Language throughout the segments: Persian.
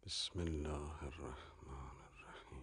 بسم الله الرحمن الرحیم.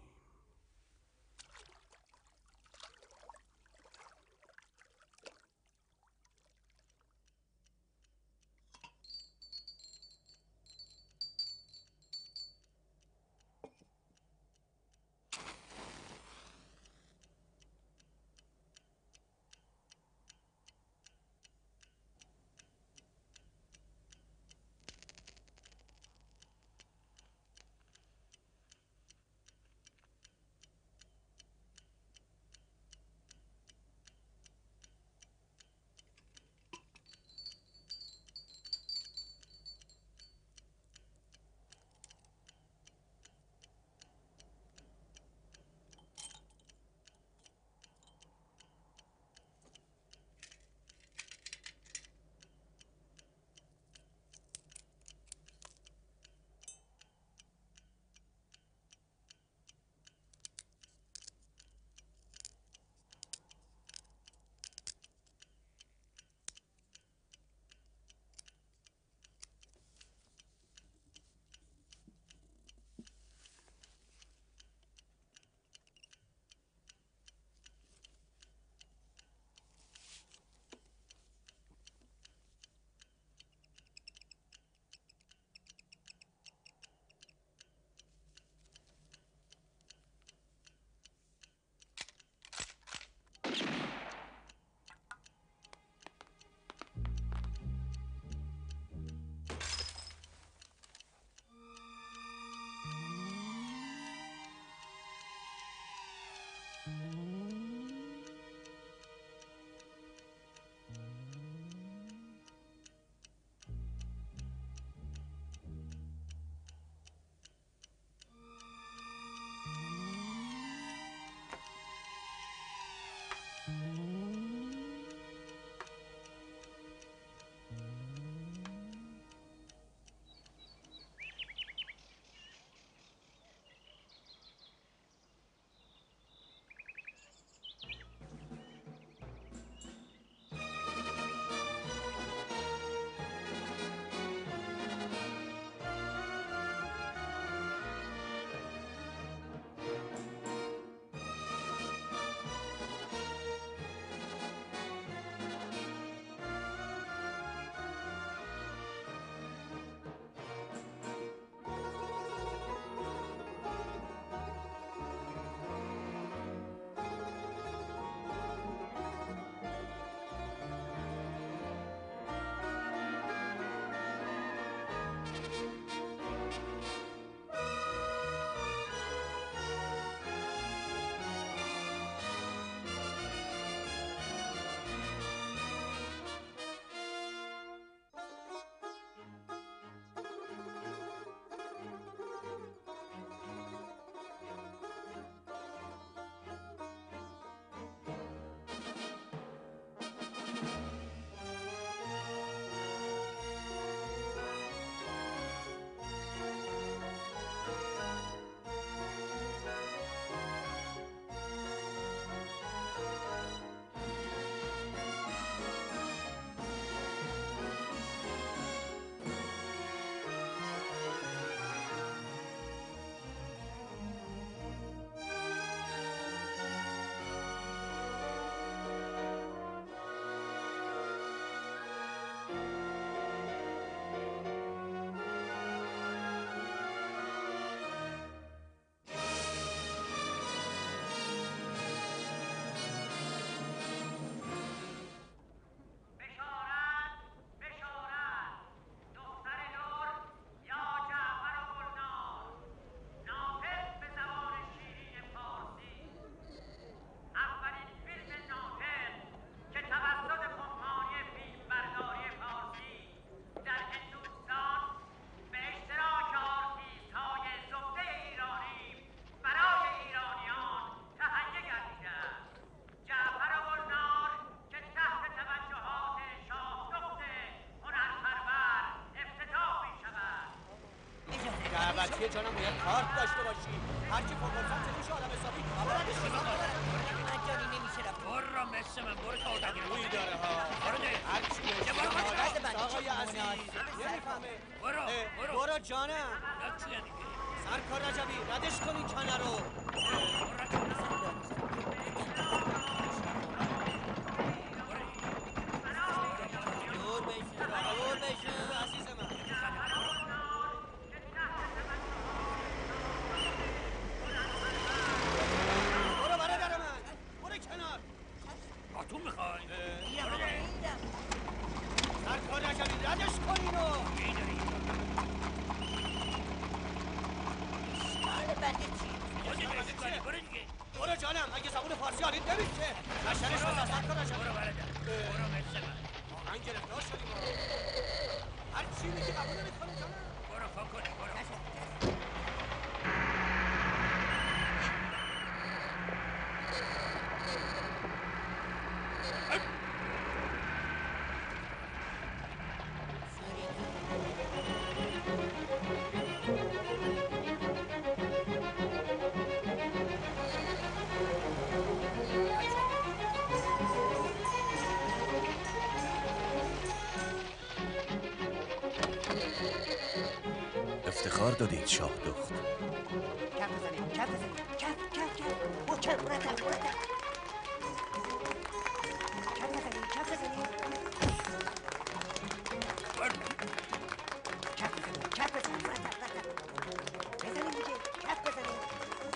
دعوتیه جانم باید کارت داشته باشی. هرچی فرصت چه آدم حسابی آبادش مجانی نمیشه رفت. برو مثل من برو تا آدمی روی داره ها. برو ده هرچی برو آقای عزیز نمیفهمه. برو برو جانم. چیه دیگه سرکار رجبی ردش کن این کنه رو. دور بشون عزیز من. برو برادر من، برو کنار. باتون میخوای؟ سرکار رجبی ردش کن اینو. اشکال بنده چیه؟ برو دیگه. برو جانم، اگه زبون فارسی حالید نمیشه. نشنش بزن سرکار رجبی. برو برادر، برو مثل من. آهنگ گرفتار شدیم. هر چی میگی قبول نمیکنه جانم. برو فاکنه، برو. افتخار دادید شاه دخت. کف بزنید، کف بزنید. کف. کف مرتب. کف بزنید. مرتب. بزنید دیگه، کف بزنید.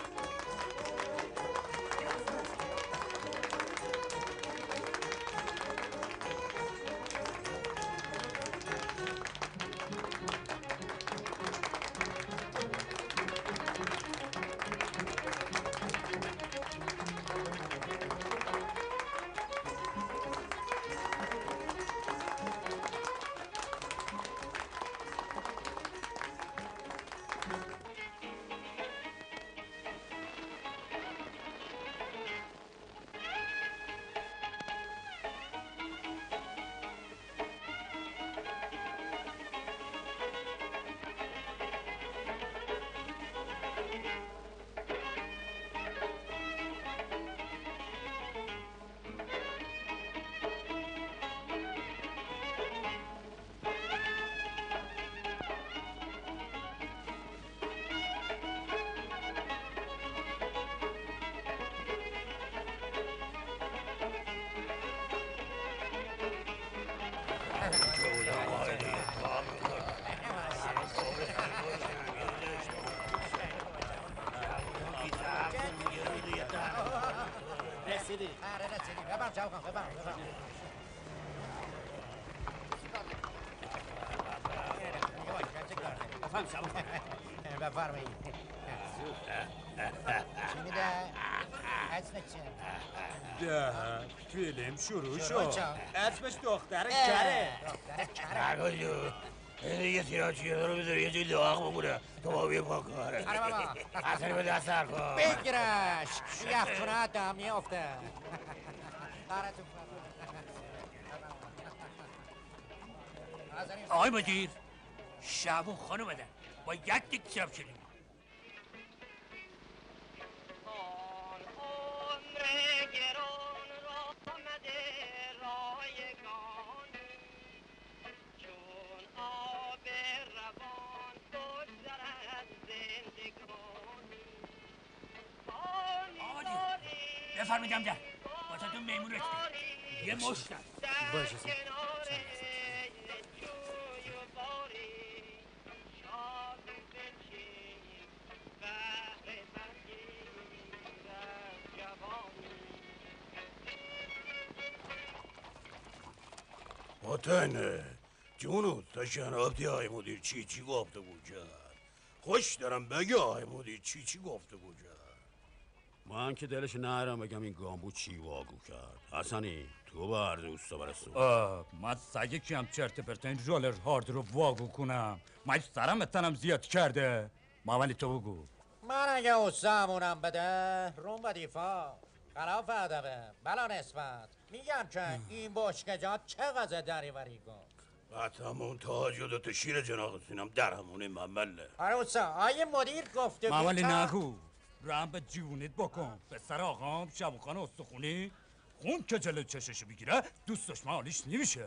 رسیدی. ببر جوکن، ببر. بفرمایید. چی میده؟ اسمش چیه؟ ده فیلم شروع شد. اسمش دختر کره. دختر کره. یه تیراچیه رو بذاره یه جای لاغ بمونه تو با بیه پاکاره. آره بابا. اصلا به دست سر کن. بگیرش. یخچونه دم میافته. آقای مدیر شب و خانم اومدن با یک دیک شراب شدیم. بفرمیدم ده واسه تو میمون رسید یه مشت باشه وطنه جونو تا شنابتی های مدیر چی گفته بود کرد. خوش دارم بگه های مدیر چی گفته بود کرد. من که دلش نهرم بگم این گامبو چی واگو کرد. حسنی تو بر دوستا برسون. من سگه کیم چرت پرت این رولر هارد رو واگو کنم. من سرم تنم زیاد کرده. ولی تو بگو. من اگه اوسامونم بده روم به دیفا خلاف ادبه بلا نسبت میگم که این بشکجات چقدر دریوری کن. قطعمون تاج و دوتا شیر جناق سینم در همونه ممله. آره اوسا آیه مدیر گفته ولی نگو رم به جونت بکن. به سر آقام شبوخان استخونی خون که جلو چششو بگیره دوست دشمن حالیش نمیشه.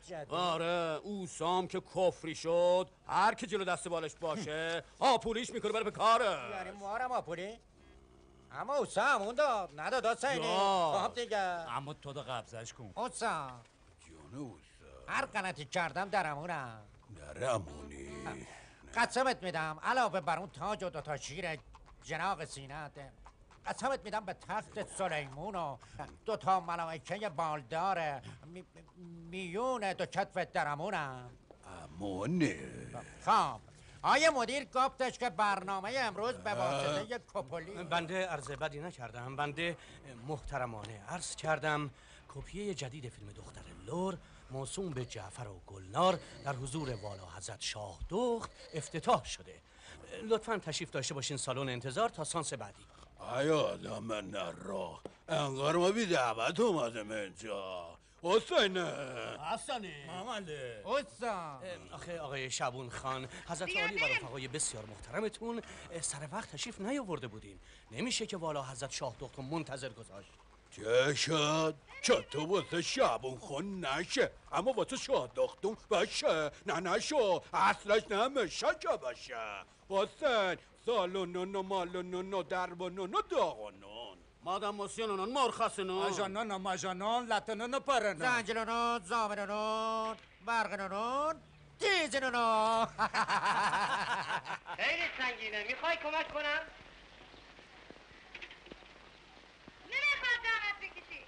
جدی آره او سام که کفری شد هر کی جلو دست بالش باشه آپولیش میکنه بره به کاره. یعنی مارم آپولی؟ اما اوسا همون داد نداد حسینی. داد. خب دیگه اما تو دا قبضش کن. اوسا جون اوستا هر غلطی کردم درمونم. درمونی قسمت میدم علاوه بر اون تاج و دوتا شیر جناق سینت قسمت میدم به تخت سلیمون و دوتا ملائکه بالدار میون دو کتف درمونم. امونه خب آیه مدیر گفتش که برنامه امروز به واسطه کپولی بنده عرض بدی نکردم. بنده محترمانه عرض کردم کپی جدید فیلم دختر لور موسوم به جعفر و گلنار در حضور والا حضرت شاه دخت افتتاح شده. لطفاً تشریف داشته باشین سالن انتظار تا سانس بعدی. ای آدم نرا انگار ما بی دعوت اومدم اینجا. حسینه حسنی مامانده اوسا آخه آقای شعبون خان حضرت عالی و رفقای بسیار محترمتون سر وقت تشریف نیاورده بودین. نمیشه که والا حضرت شاه دختر منتظر گذاشت. چه شد؟ چطور واسه شعبون خون نشه اما واسه شاه دختون باشه. نه نشو اصلش نمیشه که باشه. حسین سالونونو مالونونو دربونونو داغونون مادم موسیونون مرخصنون آجانان ماجانان لطنان پرنان. زنجلونون زامنونون برقنونون تیزنونون خیلی سنگینه. میخوای کمک کنم؟ نمیخواد زحمت بکشی.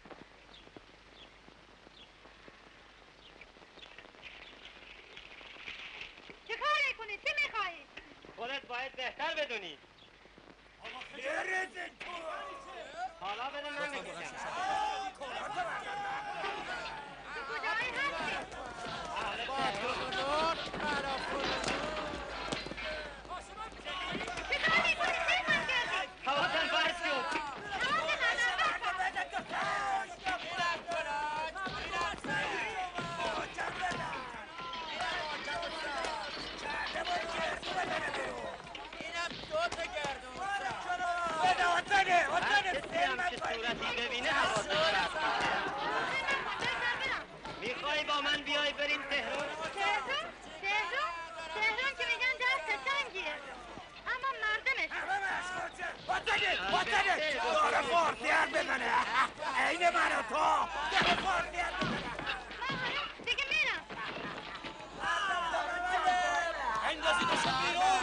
چه کار میکنی؟ چی میخوایی؟ خودت باید بهتر بدونی. حالا بده من بکشم. تو کجایی هستی؟ چه کار میکنی؟ چه کار کردی؟ حواسم باید شد. میخوای با من بیای بریم تهران؟ تهران؟ تهران که میگن دست تنگیه اما مردمش داره فارسیت بزنه عین من و تو داره فارسیت بزنه. دیگه میرم. اندازیدشون بیرون.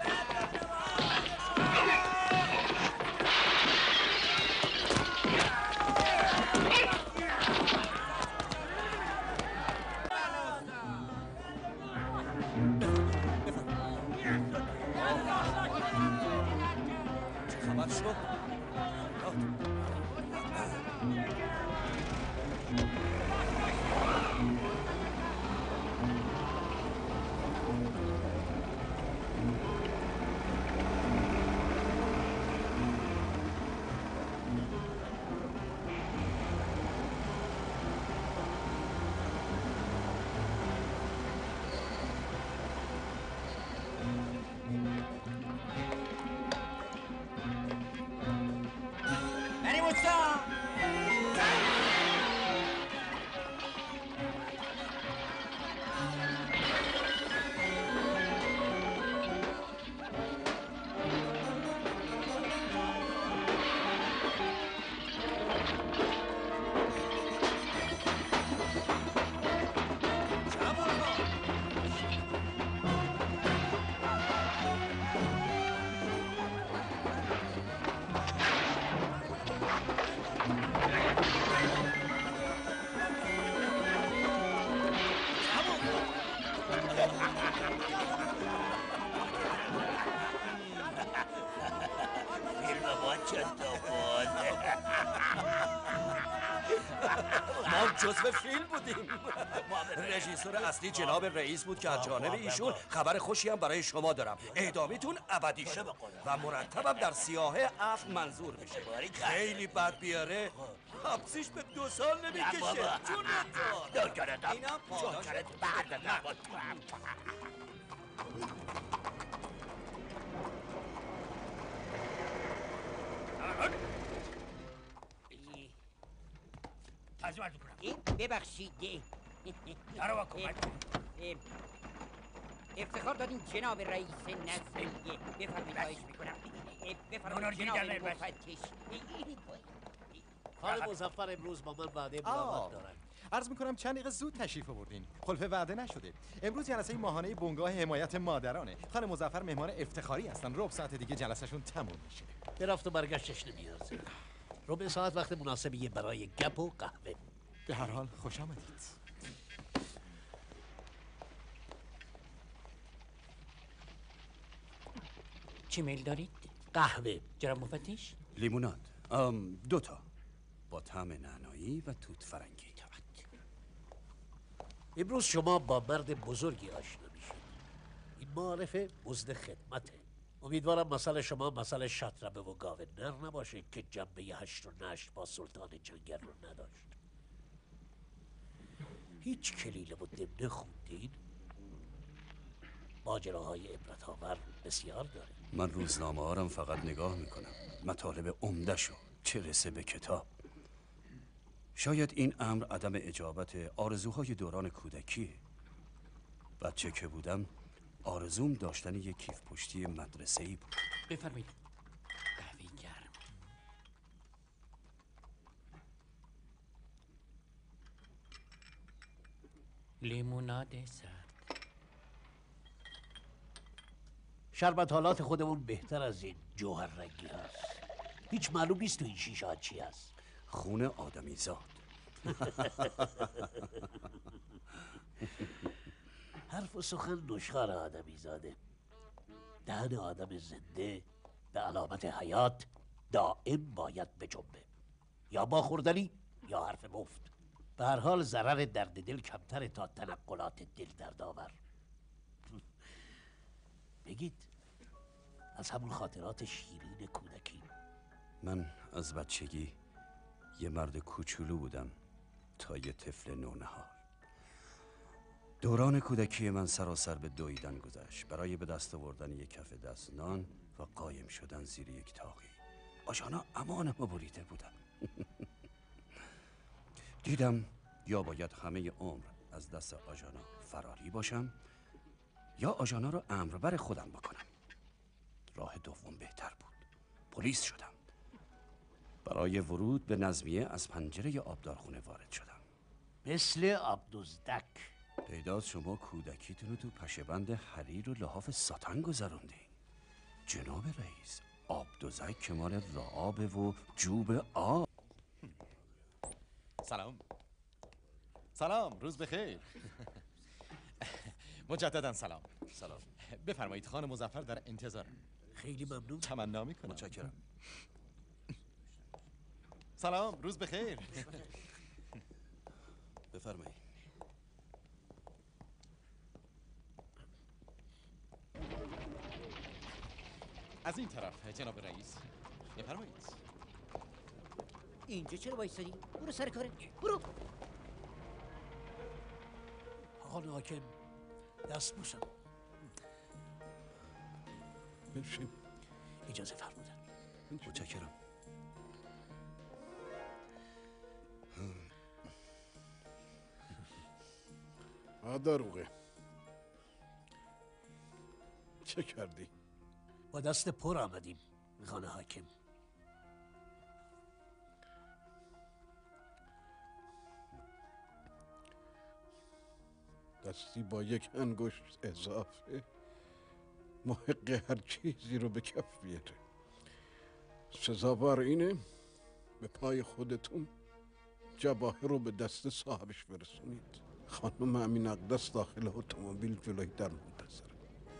چه خبر شد؟ بریم اوسا ما جزو فیلم بودیم. رژیسور اصلی جناب رئیس بود که از جانب ایشون خبر خوشی هم برای شما دارم. اعدامیتون ابدی شد و مرتبم در سیاهه عفو منظور میشه. خیلی بد بیاره حبسیش به 2 سال نمیکشه. جونتون اینم پاداش این ببخشید نرو کمک افتخار دادین جناب رئیس نظریه. بفرمایید خواهش میکنم. بفرمایید جناب مفتش. خان مظفر امروز با من وعده ملاقات دارن. عرض میکنم چند دقیقه زود تشریف آوردین. خلف وعده نشده. امروز جلسه ماهانه بنگاه حمایت مادرانه. خان مظفر مهمان افتخاری هستن. ربع ساعت دیگه جلسهشون تموم میشه. به رفت و برگشتش نمیارزه. ربع ساعت وقت مناسبیه برای گپ و قهوه. به هر حال خوش آمدید. چی میل دارید؟ قهوه. جناب مفتش؟ لیموناد 2 تا با طعم نعنایی و توت فرنگی. امروز شما با مرد بزرگی آشنا میشید. این معارفه مزد خدمته. امیدوارم مسئله شما مسئله شطربه و گاو نر نباشه که جنبه 8 و نشت با سلطان جنگل رو نداشت. هیچ کلیله و دمنه خوندین؟ ماجراهای عبرت آور بسیار داره. من روزنامه هارم فقط نگاه میکنم. مطالب عمده شو چه رسه به کتاب. شاید این امر عدم اجابت آرزوهای دوران کودکیه. بچه که بودم آرزوم داشتن یک کیف پشتی مدرسه‌ای بود. بفرمایید. قهوه گرم. لیموناد سرد. شربت حالات خودمون بهتر از این جوهر رنگی هست. هیچ معلوم نیست تو این شیشه چی هست. خون آدمی زاد. حرف و سخن نشخوار آدمی زاده. دهن آدم زنده به علامت حیات دائم باید بجنبه. یا با خوردنی یا حرف مفت. به هر حال ضرر درد دل کمتره تا تنقلات دل دردآور. بگید از همون خاطرات شیرین کودکی. من از بچگی یه مرد کوچولو بودم تا یه طفل نونهار. دوران کودکی من سراسر به دویدن گذشت برای به دست آوردن یک کف دست نان و قایم شدن زیر یک تاقی. آژانا امانم بریده بودن. دیدم یا باید همه عمر از دست آژانا فراری باشم یا آژانا رو امربر خودم بکنم. راه دوم بهتر بود. پلیس شدم. برای ورود به نظمیه از پنجره آبدارخونه وارد شدم. مثل عبدالزدک. پیداست شما کودکیتون رو تو پشه‌بند حریر و لحاف ساتن گذروندین. جناب رئیس، آبدوزک که مال رعابه و جوب آب. سلام روز بخیر. مجددا سلام. بفرمایید خان مظفر در انتظار. خیلی ممنون. تمنا میکنم. متشکرم. سلام روز بخیر. بفرمایید. از این طرف جناب رئیس. بفرمایید. اینجا چرا وایسادی؟ برو سر کارت. برو. آقا حاکم دست بوسم. بشین. اجازه فرمودن. متشکرم. داروغه چه کردی؟ با دست پر آمدیم خانه حاکم. دستی با یک انگشت اضافه محق هر چیزی رو به کف بیاره. سزاوار اینه به پای خودتون جواهر رو به دست صاحبش برسونید. خانم امین اقدس داخل اتومبیل جلوی در منتظره.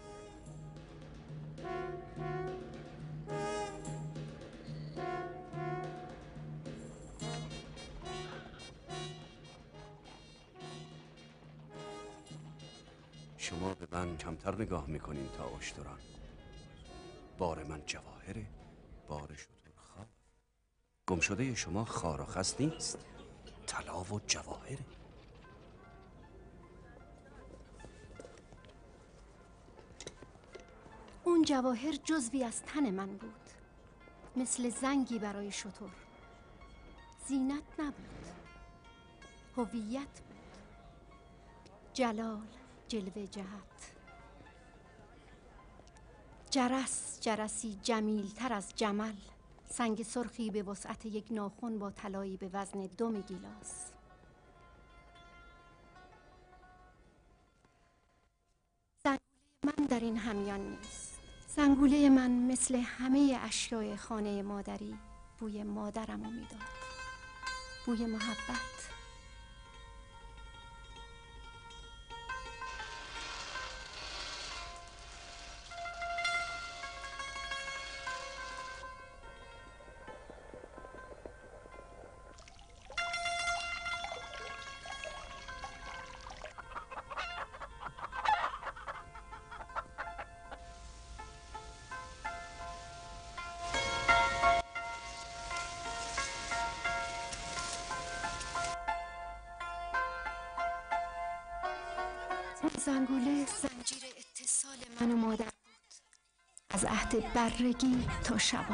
شما به من کمتر نگاه میکنین تا اشتران. بار من جواهره، بار شتر خواب. گم شده شما خار و خس نیست، طلا و جواهره. اون جواهر جزوی از تن من بود، مثل زنگی برای شتر. زینت نبود، هویت بود. جلال جلوه جهت، جرس جرسی جمیل تر از جمل، سنگ سرخی به وسعت یک ناخن با طلایی به وزن 2 گیلاس. زنگوله من در این همیان نیست. زنگوله من مثل همه اشیاء خانه مادری بوی مادرمو میداد، بوی محبت. زنگوله زنجیر اتصال من و مادر بود، از عهد برگی تا شباب.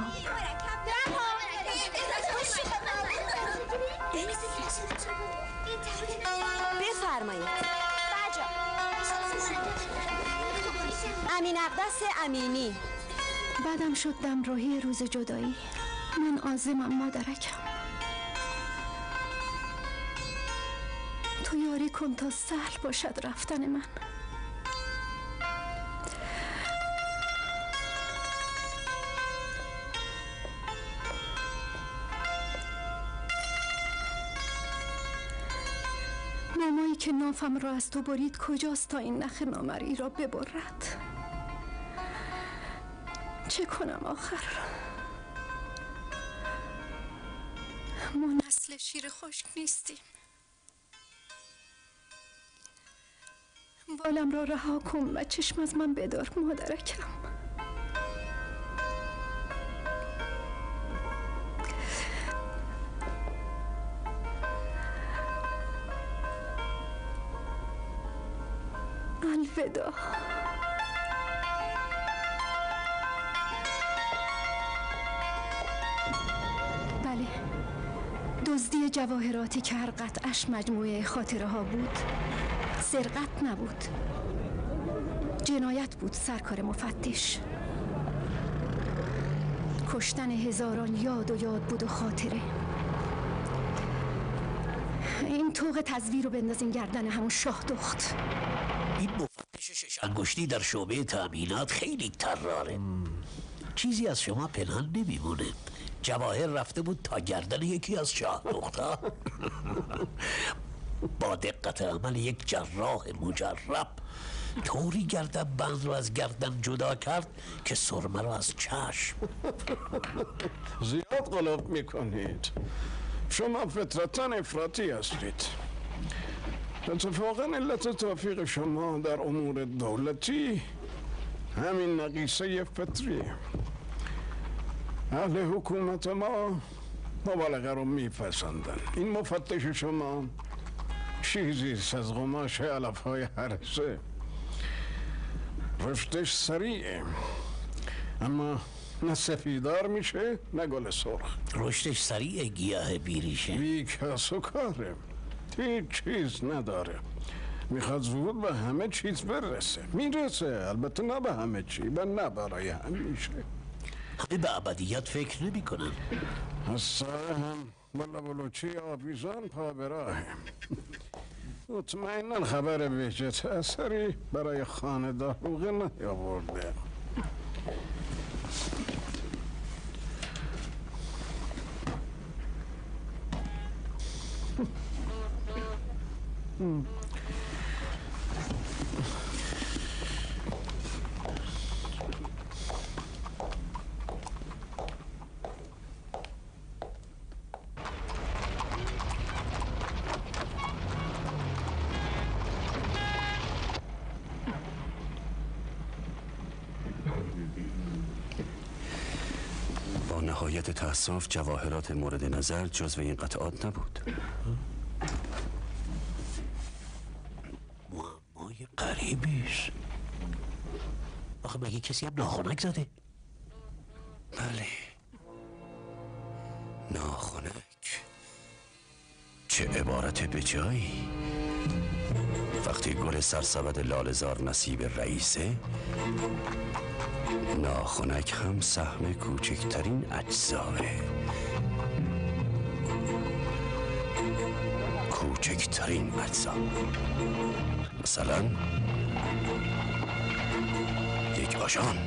بفرمایید. امین اقدس امینی. بعدم شد دمراهی روز جدایی. من عازمم مادرکم، تو یاری کن تا سهل باشد رفتن من. مامایی که نافم را از تو برید کجاست تا این نخ نامرئی را ببرد؟ چه کنم آخر؟ ما نسل شیر خشک نیستیم. بالم را رها کن و چشم از من بدار مادرکم. الوداع. بله، دزدی جواهراتی که هر قطعش مجموعه خاطره ها بود سرقت نبود، جنایت بود سرکار مفتش. کشتن هزاران یاد و یاد بود و خاطره. این طوق تزویر رو بندازین گردن همون شاه دخت. این مفتش شش انگشتی در شعبه تأمینات خیلی طراره. چیزی از شما پنهان نمیمونه. جواهر رفته بود تا گردن یکی از شاه دختها. با دقت عمل یک جراح مجرب طوری گردن بند رو از گردن جدا کرد که سرمه رو از چشم. زیاد غلط میکنید. شما فطرتاً افراطی هستید. اتفاقاً علت توفیق شما در امور دولتی همین نقیصه فطریه. اهل حکومت ما مبالغه رو میپسندن. این مفتش شما چیزیست از قماش علفهای هرزه. رشدش سریعه، اما نه سفیدار میشه نه گل سرخ. رشدش سریعه، گیاه بیریشه، بی کس و کاره، هیچ چیز نداره. میخواد زود به همه چیز برسه. میرسه، البته نه به همه چی و نه برای همیشه. همه به ابدیت فکر نمی کنن. از سر هم بلوچی آویزان پا به راهه. مطمئناً خبر بهجت اثری برای خانه داروغه نیاورده. با نهایت تأسف جواهرات مورد نظر جزو این قطعات نبود. معمای غریبیست. آخه مگه کسی هم ناخنک زده؟ بله، ناخنک. چه عبارت به جایی. وقتی گل سرسبد لاله‌زار نصیب رئیسه، ناخنک هم سهم کوچکترین اجزاه. کوچکترین اجزا، مثلا یک آژان.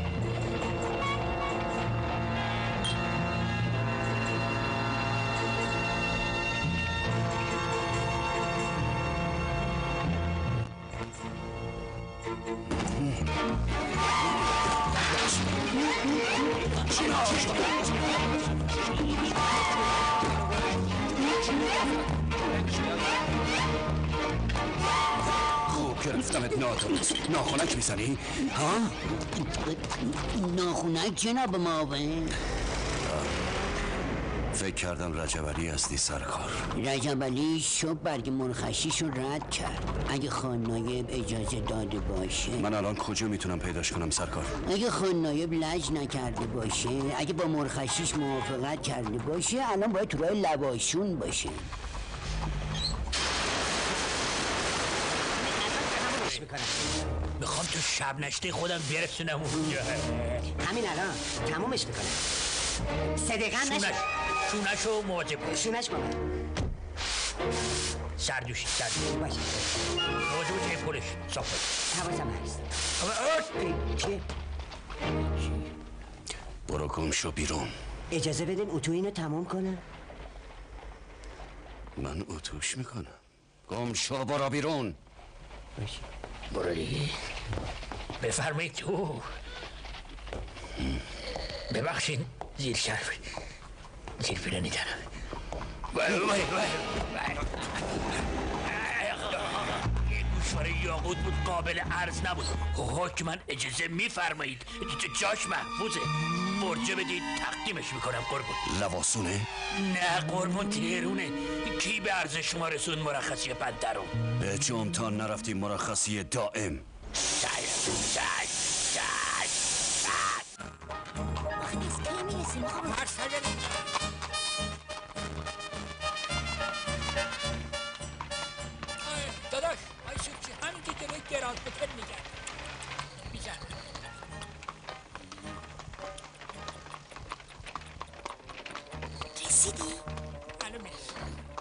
خوب گرفتمت ناتونست. ناخنک میزنی؟ ها؟ ناخنک جناب معاون. فکر کردم رجب علی هستی سرکار. رجب علی شب برگ مرخشیشو رد کرد. اگه خان نایب اجازه داده باشه. من الان کجا میتونم پیداش کنم سرکار؟ اگه خان نایب لج نکرده باشه، اگه با مرخشیش موافقت کرده باشه، الان باید تو راه لواشون باشه. میخوام تو شب نشته خودم برسونم اونجا. همین الان تمومش میکنم. صدقه نشه. شونشو مواجب کن. شونش کنم. سردوشی باشه. موضوع چه پولش صاف حواسم هست. چیه؟ برو گم شو بیرون. اجازه بدین اتو اینو تمام کنم. من اتوش میکنم. گم شو برو بیرون. باشه. برو دیگه. بفرمایید تو. ببخشین زیر شرف زیر پیرانی دارم. یه گوشواره یاقوت بود، قابل عرض نبود. حکماً اجازه میفرمایید. جاش محفوظه. برجه بدید تقدیمش میکنم قربون. لواسونه؟ نه قربون، تهرونه. کی به عرض شما رسون مرخصی پدرو؟ به جمع تا نرفتیم مرخصی دائم. داداش آیشو چی همین که جلوی گراز بکر میگن میزن. رسیدی؟ الان میرسیم.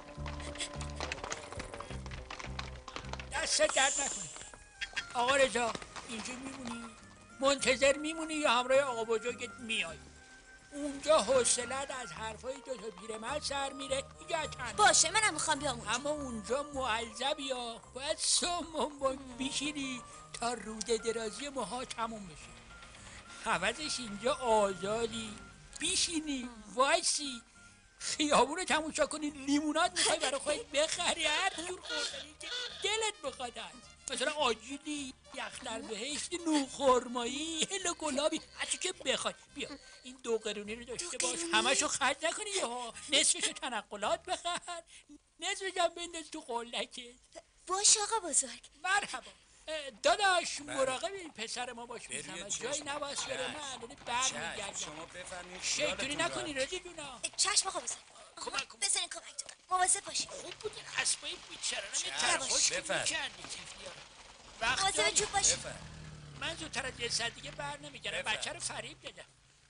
دست درد نکنی. آقا رضا اینجا میمونی؟ منتظر میمونی یا همراه آقا بزرگت میای؟ اونجا حوصلت از حرفای دو تا پیرمرد سر میره. باشه منم میخوام بیام اونجا. اما اونجا معذبی یا باید سمون بیشینی تا روده درازی ماها تموم بشه. حوضش اینجا آزادی بیشینی وایسی خیابون رو تماشا کنی. لیمونات میخوای برای خواهید بخری، هر جور خوردنی که دلت بخواد هست. مثلا آجیلی، یخلر بهشت، نوخرمایی، هل گلابی، هرچی که بخوای. بیا این 2 قرونی رو داشته باش، همشو خرج نکنی. یهو نصفشو تنقلات بخر، نصفش هم بنداز تو قلکت. باش آقا بزرگ. مرحبا. داداش مراقب این پسر ما باش. میزنم جایی نباس بره. من الان برمیگردم. شما بفرمایید شیطونی نکنی رازی جونا. چشم آقا بزرگ. کمک کن. بزنین کمک تو. مواظب باشی. خوب بودین اسبای بیچارانه چشم. میکردی وقت مواظب چوب باشی. من زودتر از یه ساعت دیگه بر نمیگردم. بچه رو فریب دادم.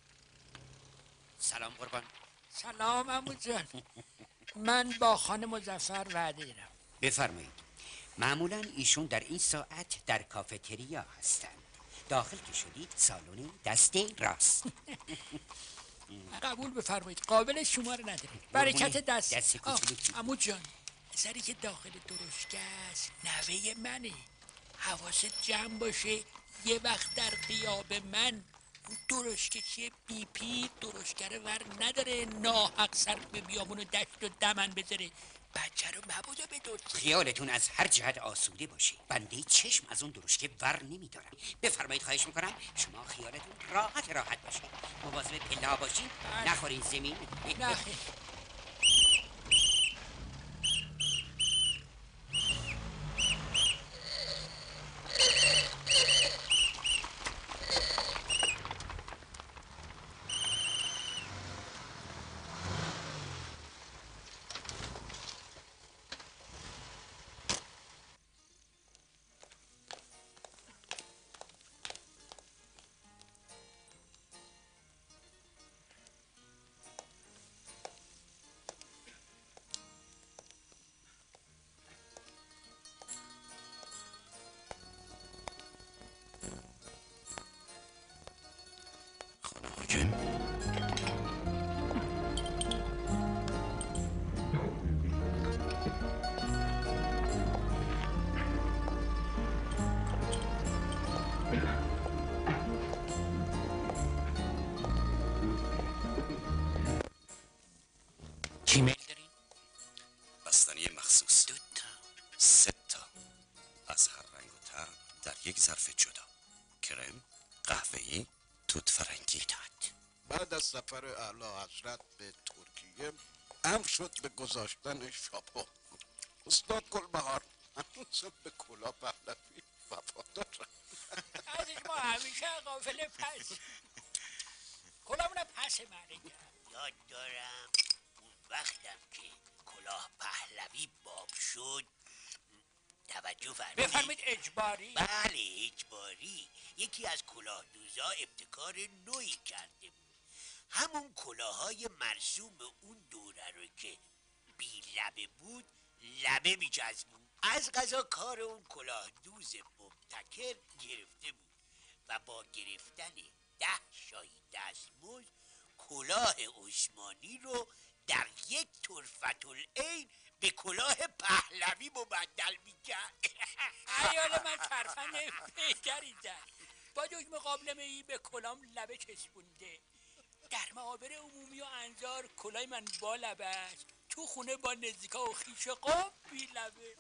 سلام قربان. سلام عمو جان. من با خانم مظفر وعده دارم. بفرمایید. معمولا ایشون در این ساعت در کافتریا هستند. داخل که شدید سالن دست راست. قبول بفرمایید. قابل شما رو نداره. برکت دست عمو جان. سری که داخل درشکه است نوه منه. حواست جمع باشه. یه وقت در غیاب من درشکه چیه بی پی درشکره ور نداره ناحق سر به بیابون و دشت و دمن بذاره. بچه رو مبادا بدوز. خیالتون از هر جهت آسوده باشه. بنده چشم از اون درشکه ور نمیدارم. بفرمایید خواهش میکنم شما خیالتون راحت باشه. مواظب پلا باشین. نخورین زمین. نه حاکم؟ چی میل دارین؟ بستنی مخصوص 2 تا 3 تا از هر رنگ و طعم در یک ظرف جدا. کرم، قهوه‌ای، توت فرنگی. بعد از سفر اعلی حضرت به ترکیه امر شد به گذاشتن شاپو. استاد گلبهار هنوزم به کلاه پهلوی وفادارم. ازش ما همیشه قافل پس کلاهمون پس مرگم. یاد دارم اون وقتم که کلاه پهلوی باب شد توجه فرمایید. بفرمید اجباری؟ بله اجباری. یکی از کلاه دوزا ابتکار نوعی کرده بود، همون کلاهای مرسوم اون دوره رو که بی لبه بود لبه می‌چسبون. از قضا کار اون کلاه دوز مبتکر گرفته بود و با گرفتن 10 شاهی دستمزد کلاه عثمانی رو در یک طرفةالعین به کلاه پهلوی مبدل می‌کرد. ایال من ترفند بهتری زد. با دکمه قابلمه‌ای به کلام لبه چسبونده. در معابر عمومی و انظار کلاه من با لبه است، تو خونه با نزدیکا و خیش قاب بی لبه.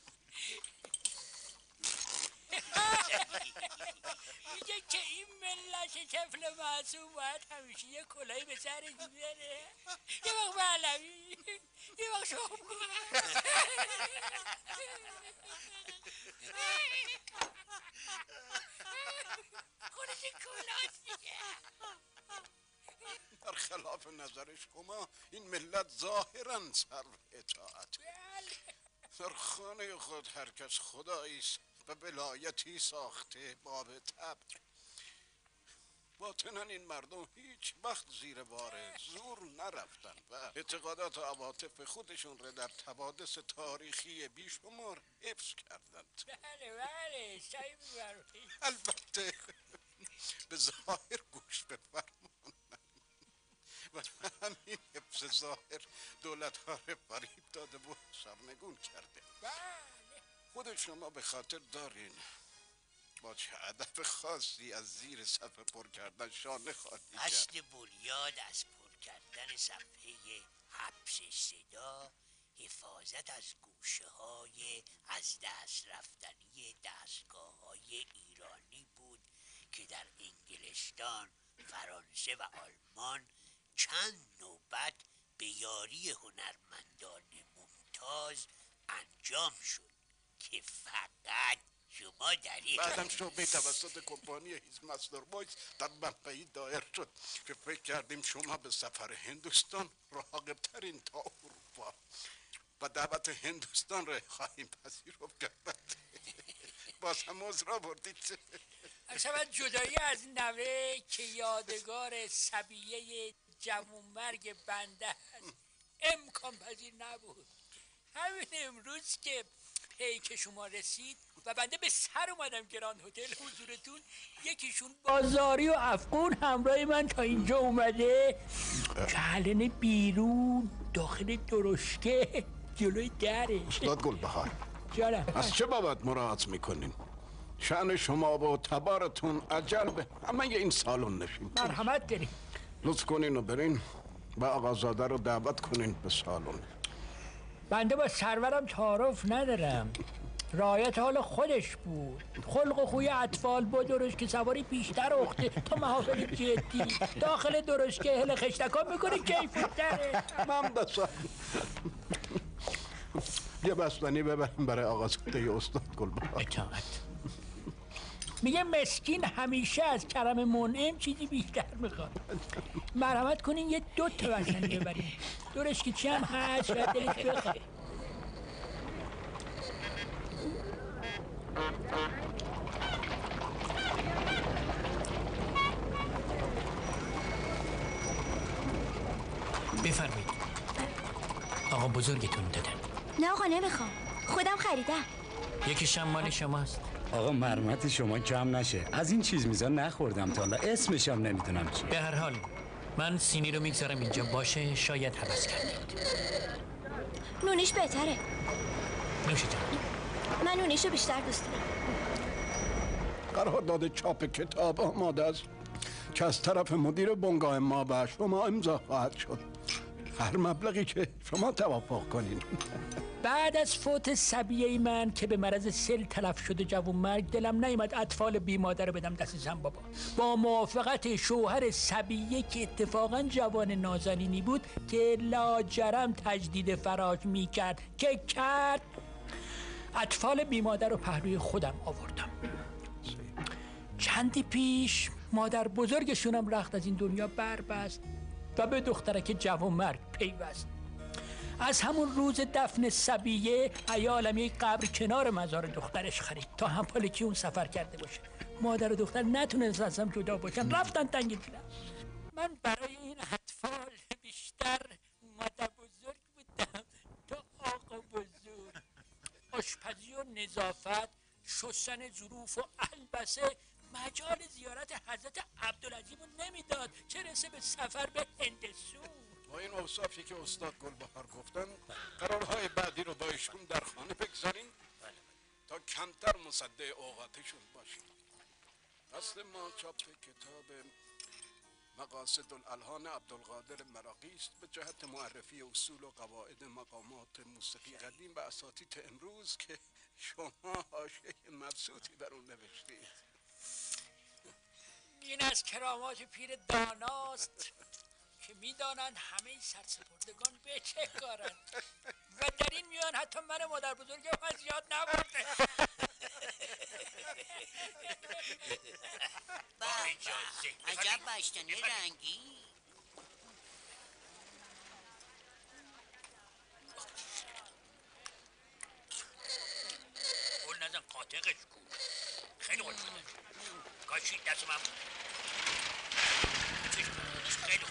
میگه که این ملت طفل معصوم باید همیشه یه کلاهی به سرش بزنه، یه وقت پهلوی یه وقت شما خودش کلاست دیگه. برخلاف نظر شما این ملت ظاهراً سرو اطاعت. در خانه خود هر کس خدایی است و ولایتی ساخته باب طبع. باطناً این مردم هیچ وقت زیر بار زور نرفتن و اعتقادات و عواطف خودشون را در حوادث تاریخی بیشمار حفظ کردند. بله صحیح می‌فرمایید. البته به ظاهر گوش بفرمان و همین حفظ ظاهر دولت‌ها را فریب داده و سرنگون کرده. خود شما به خاطر دارین با چه هدف خاصی از زیر صفحه پر کردن شانه خالی کرد. اصل بنیاد از پر کردن صفحه حبس صدا حفاظت از گوشه های از دست رفتنی دستگاه های ایرانی بود که در انگلستان، فرانسه و آلمان چند نوبت به یاری هنرمندان ممتاز انجام شد که فقط شما در این بعدم شعبه توسط کمپانی هیز مستر بایز در منبعی دایر شد که فکر کردیم شما به سفر هندوستان راغب ترین تا اروپا و دعوت هندوستان را خواهیم پذیرفت کرد. باز هم عذرا بردید. اصلا جدایی از نوه که یادگار سبیه جوانمرگ بنده است امکان پذیر نبود. همین امروز که پیک شما رسید و بنده به سر اومدم گراند هتل حضورتون، یکیشون بازاری و افغون همراه من تا اینجا اومده، کلن بیرون داخل درشکه جلوی درش. استاد گلبهار جانم از چه بابت مراعات میکنین؟ شأن شما و تبارتون عجل به همه این سالن نشین. مرحمت داریم. لطف کنین و برین و آقازاده رو دعوت کنین به سالن. بنده با سرورم تعارف ندارم، رعایت حال خودش بود. خلق و خوی اطفال با درشت که سواری بیشتر اخته تا محافل جدی داخل درشت که هل خشتکان میکنه کیفی تره. من بسا یه بستنی ببریم برای آقازاده استاد گلبهار. اطاعت. میگه مسکین همیشه از کرم منعم چیزی بیشتر میخواد. مرحمت کنین یه 2 تا بستنی ببریم. درش که چی هم هست شاید دلش بخواد. بفرمایید. آقا بزرگتون دادن. نه آقا نمیخوام، خودم خریدم. یکیش هم مال شماست. آقا مرمت شما کم نشه. از این چیز میزا نخوردم تا حالا، اسمش هم نمیدونم چیه. به هر حال من سینی رو میگذارم اینجا باشه، شاید حوض کردید. نونیش بهتره. نوشه جان. من نونیش رو بیشتر دوست دارم. قرارداد چاپ کتاب آماده است که از طرف مدیر بنگاه ما به شما امضا خواهد شد. هر مبلغی که شما توافق کنید. بعد از فوت صبیه من که به مرض سل تلف شده جوانمرگ، دلم نیامد اطفال بی مادر رو بدم دست زن بابا. با موافقت شوهر صبیه که اتفاقا جوان نازنینی بود که لاجرم تجدید فراش میکرد که کرد، اطفال بی مادر رو پهلوی خودم آوردم. چندی پیش مادر بزرگشونم رخت از این دنیا بربست و به دخترک جوانمرگ پیوست. از همون روز دفن صبیه عیالم یک قبر کنار مزار دخترش خرید تا همپالکی اون سفر کرده باشه. مادر و دختر نتونست از هم جدا باشن، رفتن تنگ دلم. من برای این اطفال بیشتر مادر بزرگ بودم تا آقا بزرگ. آشپزی و نظافت، شستن ظروف و البسه مجال زیارت حضرت عبدالعظیم رو نمیداد، چه رسه به سفر به هندسون. با این اوصافی که استاد گلبهار گفتن، قرارهای بعدی رو با ایشون در خانه بگذارین تا کمتر مصدع اوقاتشون باشیم. اصل ما چاپ کتاب مقاصد الالحان عبدالقادر مراغی است به جهت معرفی اصول و قواعد مقامات موسیقی قدیم و اساتید امروز که شما حاشیه مبسوطی بر اون نوشتید. این از کرامات پیر داناست که میدانند همه سرسپردگان به چه کارند و در این میان حتی من مادر بزرگم از یاد نبرده. عجب بشتنی رنگی. قول نزن قاطقش کن. خیلی قول نزن. کاشی دست من خیلی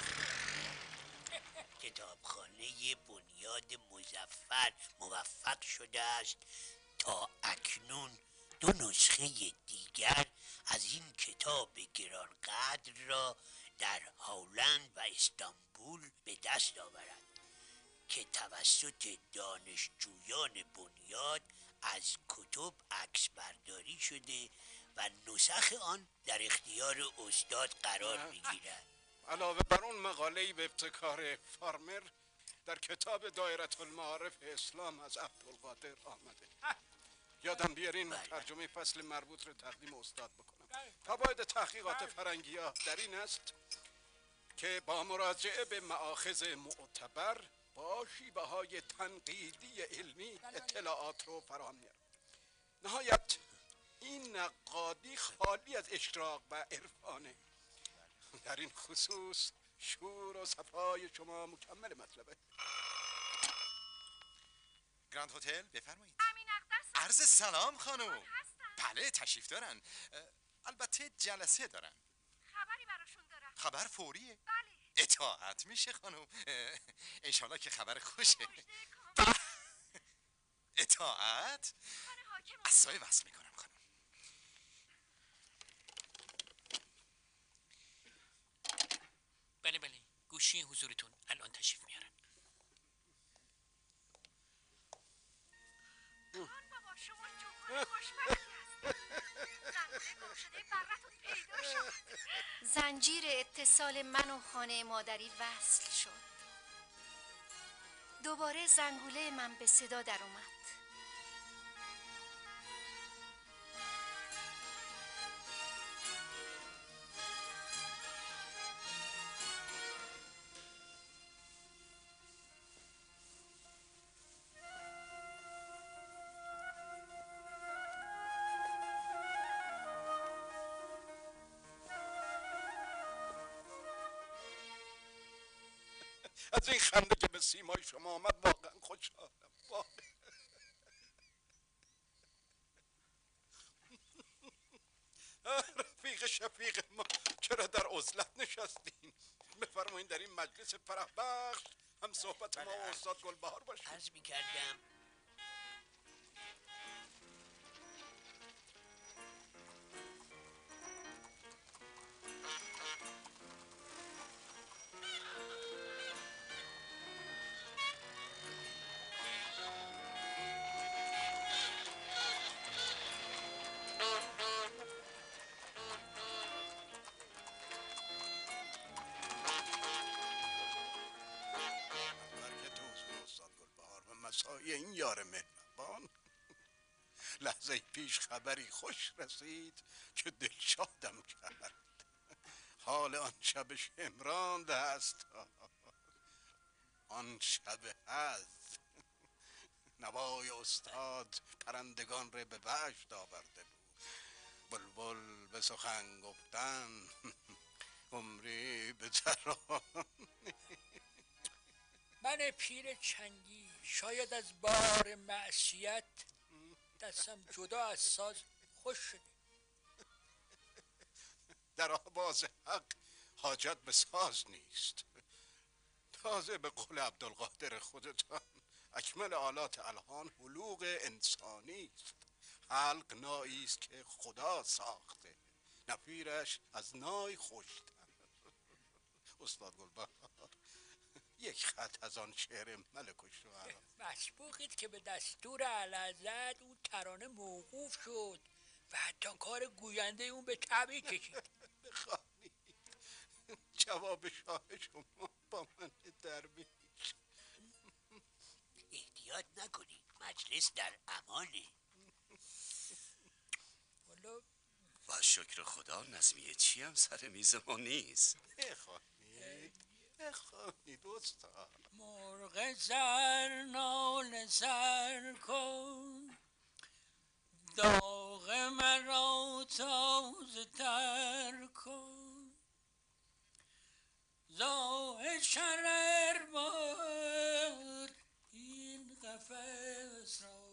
کتابخانه بنیاد مظفر موفق شده است تا اکنون 2 نسخه دیگر از این کتاب گرانقدر را در هلند و استانبول به دست آورد که توسط دانشجویان بنیاد از کتب عکس برداری شده و نسخ آن در اختیار استاد قرار میگیرد. علاوه بر اون مقاله‌ای به ابتکار فارمر در کتاب دایره المعارف اسلام از عبدالقادر آمده. یادم بیارین ترجمه فصل مربوط رو تقدیم استاد بکنم. فواید تحقیقات فرنگی‌ها در این است که با مراجعه به مآخذ معتبر با شیوه‌های تنقیدی علمی اطلاعات رو فراهم می‌آورد. نهایت این نقادی خالی از اشراق و عرفانه. در این خصوص شور و صفای شما مکمل مطلبه. گراند هتل بفرمایید. امین اقدس عرض سلام خانم. بله تشریف دارن. البته جلسه دارن. خبری براشون دارم. خبر فوریه؟ بله. اطاعت میشه خانم. انشالله که خبر خوشه. اطاعت؟ عصای وصل میکنم خانم. بله گوشی حضورتون الان تشریف میارن. بابا شما جمهور خوشبختی هست. زنجیره گم شده براتون پیدا شد. زنجیر اتصال من و خانه مادری وصل شد. دوباره زنگوله من به صدا در اومد. از این خنده که به سیمای شما آمد واقعا خوشحالم. رفیق شفیق ما چرا در عزلت نشستین؟ بفرمایین در این مجلس فرح بخش هم صحبت ما و استاد گلبهار باشه. عرض می‌کردم برای این یار مهربان. لحظه پیش خبری خوش رسید که دلشادم کرد. حال آن شب شمران دست آن شب هز نوای استاد پرندگان را به وجد آورده بود. بلبل به سخن گفتن عمری به تران. من پیر چنگی شاید از بار معصیت دستم جدا از ساز خوش شده. در آواز حق حاجت به ساز نیست. تازه به قول عبدالقادر خودتان اکمل آلات الهان حلوق انسانی است. حلق نایی است که خدا ساخته، نفیرش از نای خوشتر. استاد گلبهار یک خط از آن شعر ملک الشعرا. مسبوقید که به دستور اعلیحضرت اون ترانه موقوف شد و حتی کار گوینده اون به تبعی کشید. بخوانید جواب شاه شما با من درویش. احتیاط نکنید، مجلس در امانه. با شکر خدا نظمیه چی هم سر میز ما نیست. بخوانید استاد. مرغ زر نال زر کن، داغ مرا تازه تر کن، زاه شرر بار این قفس را،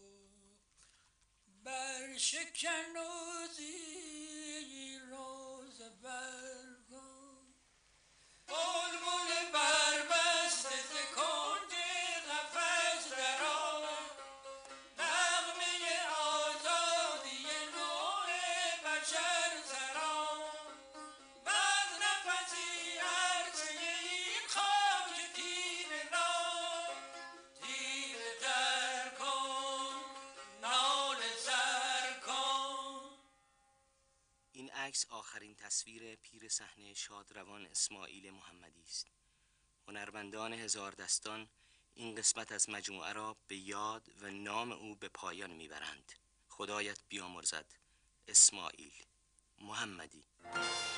بر شکن و زیر و زبر کن. بلبل بربسته ز کنج قفس درآمد، نغمه آزادی نوع بشر سرآمد. بد نفسی عرصه این خاک تیره را، تیره تر کن، ناله سر کن. این عکس آخرین تصویر پیر صحنه شادروان اسماعیل محمدی است. هنرمندان هزار دستان این قسمت از مجموعه را به یاد و نام او به پایان میبرند. خدایت بیامرزد. اسماعیل محمدی.